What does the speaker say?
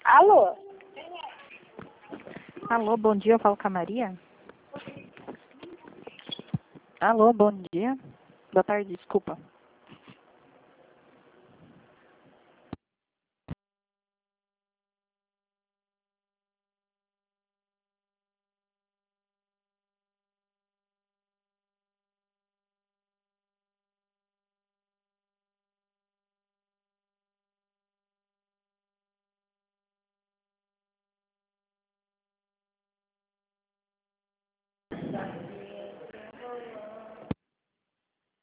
Alô? Alô, bom dia, eu falo com a Maria. Alô, bom dia. Boa tarde, desculpa.